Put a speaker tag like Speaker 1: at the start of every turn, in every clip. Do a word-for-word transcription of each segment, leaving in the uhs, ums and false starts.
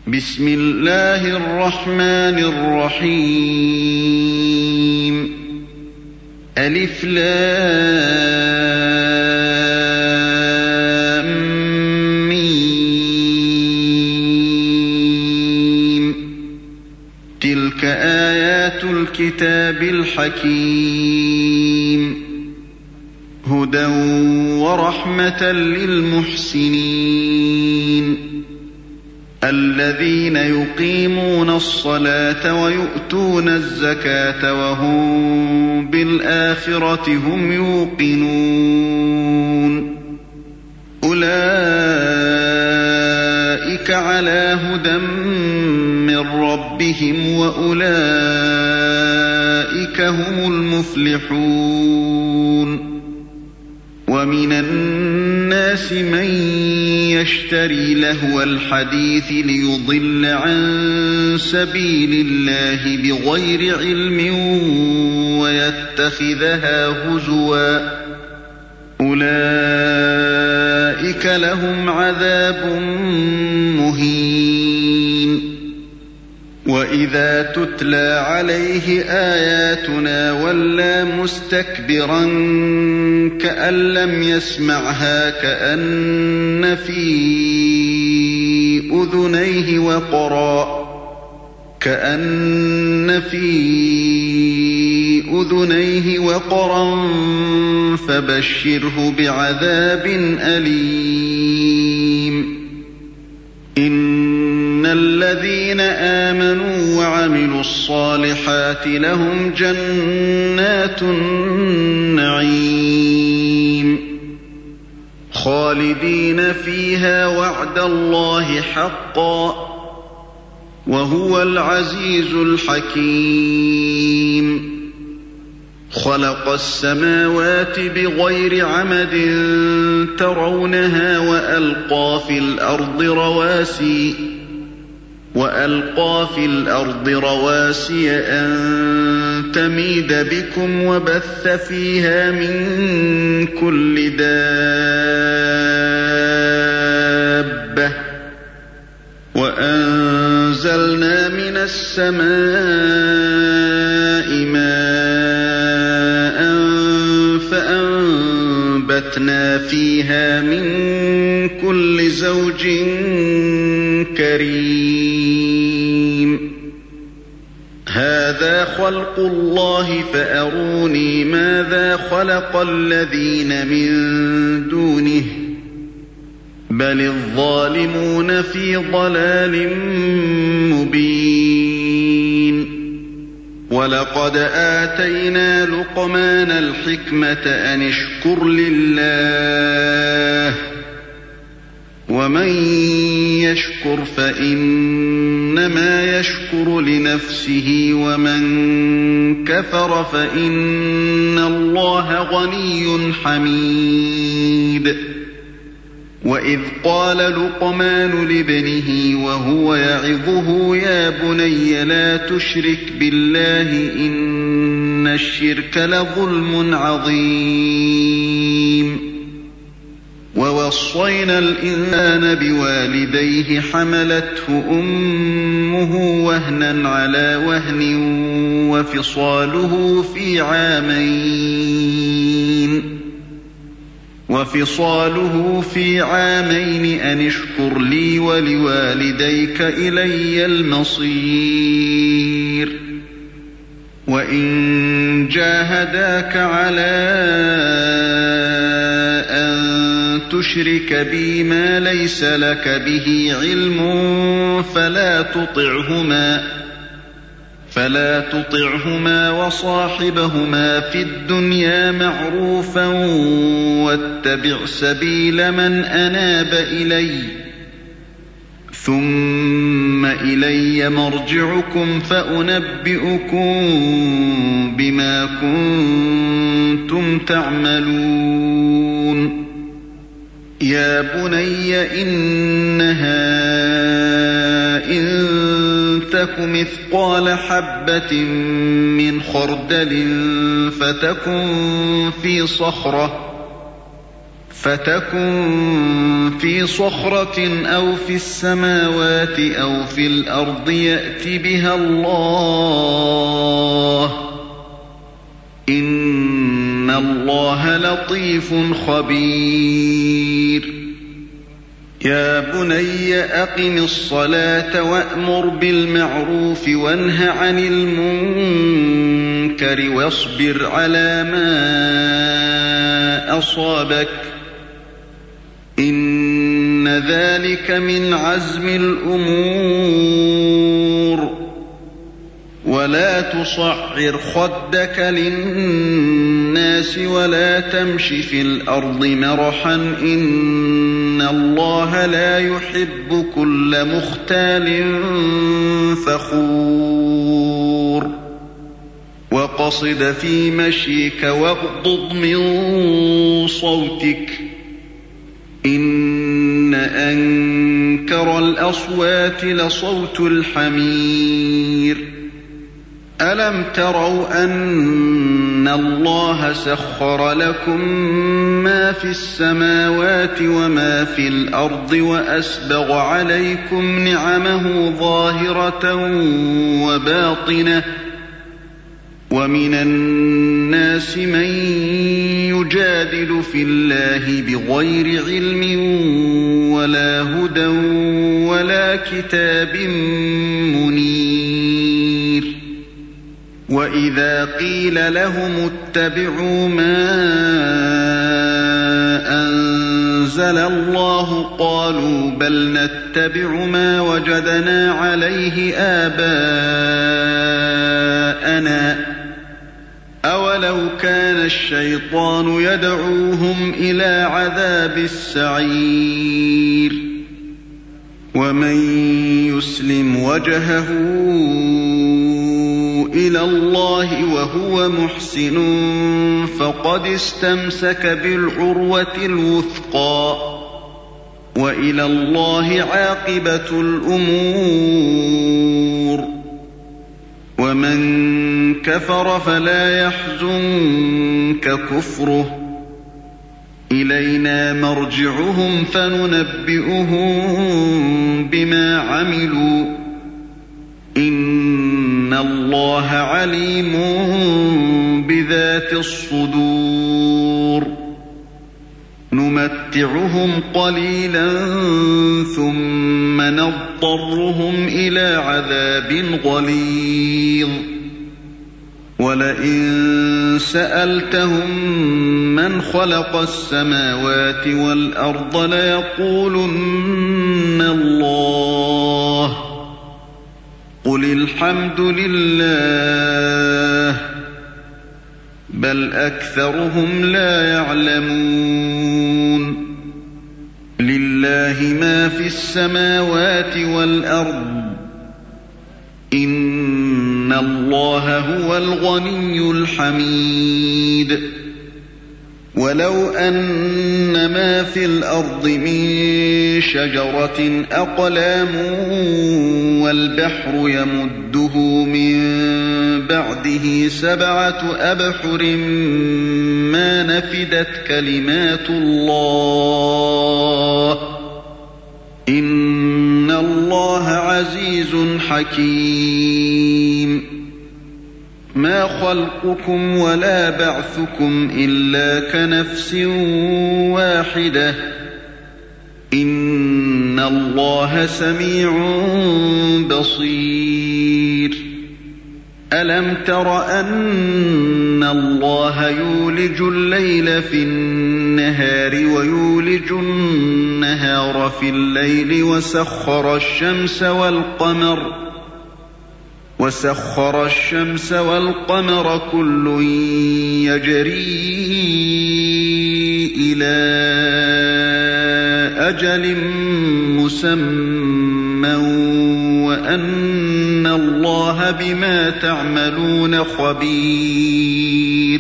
Speaker 1: بسم الله الرحمن الرحيم ألف لام ميم تلك آيات الكتاب الحكيم هدى ورحمة للمحسنين الذين يقيمون الصلاة ويؤتون الزكاة وهم بالآخرة هم يوقنون أولئك على هدى من ربهم وأولئك هم المفلحون ومن الناس من يشتري لهو الحديث ليضل عن سبيل الله بغير علم ويتخذها هزوا أولئك لهم عذاب مهين وإذا تتلى عليه آياتنا ولى مستكبرا كأن لم يسمعها كأن في أذنيه وقرا كأن في أذنيه وقرا فبشره بعذاب أليم إن الذين آمنوا وعملوا الصالحات لهم جنات النعيم خالدين فيها وعد الله حقا وهو العزيز الحكيم خلق السماوات بغير عمد ترونها وألقى في الأرض رواسي وألقى في الأرض رواسي أن تميد بكم وبث فيها من كل دابة وأنزلنا من السماء ماء فأنبتنا فيها من كل زوج كريم هذا خلق الله فأروني ماذا خلق الذين من دونه بل الظالمون في ضلال مبين ولقد آتينا لقمان الحكمة أن اشكر لله ومن يشكر فإنما يشكر لنفسه ومن كفر فإن الله غني حميد وإذ قال لقمان لابنه وهو يعظه يا بني لا تشرك بالله إن الشرك لظلم عظيم ووصينا الإنسان بوالديه حملته أمه وهنا على وهن وفصاله في عامين وفصاله في عامين أن اشكر لي ولوالديك إلي المصير وإن جاهداك على أن تشرك بي ما ليس لك به علم فلا تطعهما فلا تطعهما وصاحبهما في الدنيا معروفا واتبع سبيل من أناب إلي ثم إلي مرجعكم فأنبئكم بما كنتم تعملون يا بني إنها إن تك مثقال حبة من خردل فتكن في صخرة فتكن في صخرة أو في السماوات أو في الأرض يأت بها الله إن الله لطيف خبير يا بني أقم الصلاة وأمر بالمعروف وانه عن المنكر واصبر على ما أصابك إن ذلك من عزم الأمور ولا تصعر خدك للناس ولا تمش في الأرض مرحا إن الله لا يحب كل مختال فخور وقصد في مشيك واغضض من صوتك إن أنكر الأصوات لصوت الحمير ألم تروا أن الله سخر لكم ما في السماوات وما في الأرض وأسبغ عليكم نعمه ظاهرة وباطنة ومن الناس من يجادل في الله بغير علم ولا هدى ولا كتاب منير وإذا قيل لهم اتبعوا ما أنزل الله قالوا بل نتبع ما وجدنا عليه آباءنا أولو كان الشيطان يدعوهم إلى عذاب السعير ومن يسلم وجهه إلى الله وهو محسن فقد استمسك بالعروة الوثقى وإلى الله عاقبة الأمور ومن كفر فلا يحزنك كفره إلينا مرجعهم فننبئهم بما عملوا إن الله عليم بذات الصدور نمتعهم قليلا ثم نضطرهم إلى عذاب غليظ ولئن سألتهم من خلق السماوات والأرض ليقولن الله قل الحمد لله بل أكثرهم لا يعلمون لله ما في السماوات والأرض إن الله هو الغني الحميد ولو أن ما في الأرض من شجرة أقلام والبحر يمده من بعده سبعة أبحر ما نفدت كلمات الله إن الله عزيز حكيم ما خلقكم ولا بعثكم إلا كنفس واحدة إن الله سميع بصير ألم تر أن الله يولج الليل في النهار ويولج النهار في الليل وسخر الشمس والقمر وسخر الشمس والقمر كل يجري إلى أجل مسمى وأن الله بما تعملون خبير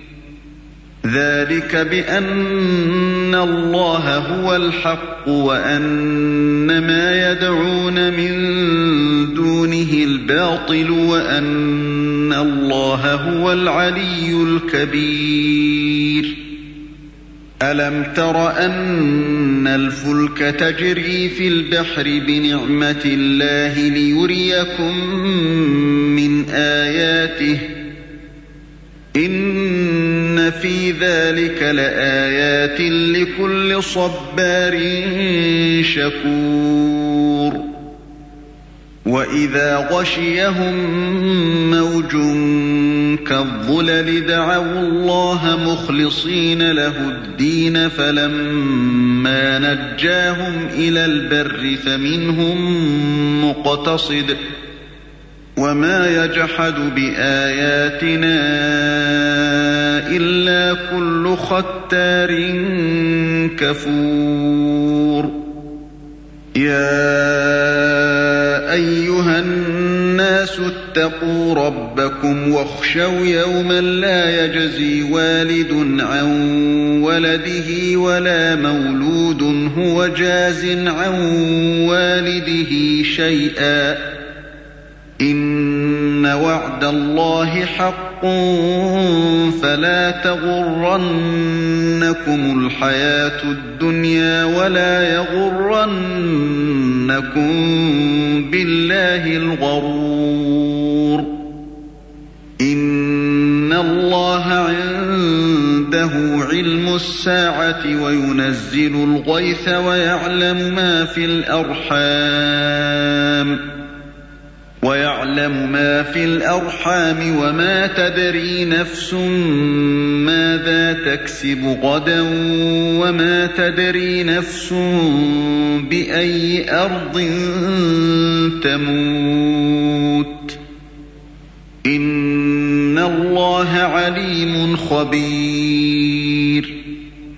Speaker 1: ذلك بأن الله هو الحق وأن ما يدعون من دونه الباطل وأن الله هو العلي الكبير أَلَمْ تَرَ أَنَّ الْفُلْكَ تَجْرِي فِي الْبَحْرِ بِنِعْمَتِ اللَّهِ لِيُرِيَكُم مِّنْ آيَاتِهِ ۚ إِنَّ فِي ذَٰلِكَ لَآيَاتٍ لِّكُلِّ صَبَّارٍ شَكُورٍ وَإِذَا غَشِيَهُم مَّوْجٌ كَالظُّلَلِ دَعَوُا اللَّهَ مُخْلِصِينَ لَهُ الدِّينَ فَلَمَّا نَجَّاهُمْ إِلَى الْبَرِّ فَمِنْهُم مُّقْتَصِدٌ ۚ وَمَا يَجْحَدُ بِآيَاتِنَا إِلَّا كُلُّ خَتَّارٍ كَفُورٍ يَا أَيُّهَا النَّاسُ اتَّقُوا رَبَّكُمْ وَاخْشَوْا يَوْمًا لَّا يَجْزِي وَالِدٌ عَن وَلَدِهِ وَلَا مَوْلُودٌ هُوَ جَازٍ عَن وَالِدِهِ شَيْئًا ۚ إِنَّ وَعْدَ اللَّهِ حَقٌّ فَلَا تَغُرَّنَّكُمُ الْحَيَاةُ الدُّنْيَا وَلَا يَغُرَّنَّكُم بِاللَّهِ الْغَرُورُ إِنَّ اللَّهَ عِندَهُ عِلْمُ السَّاعَةِ وَيُنَزِّلُ الْغَيْثَ وَيَعْلَمُ مَا فِي الْأَرْحَامِ وَيَعْلَمُ مَا فِي الْأَرْحَامِ وَمَا تَدْرِي نَفْسٌ مَّاذَا تَكْسِبُ غَدًا وَمَا تَدْرِي نَفْسٌ بِأَيِّ أَرْضٍ تَمُوتُ ۚ إِنَّ اللَّهَ عَلِيمٌ خَبِيرٌ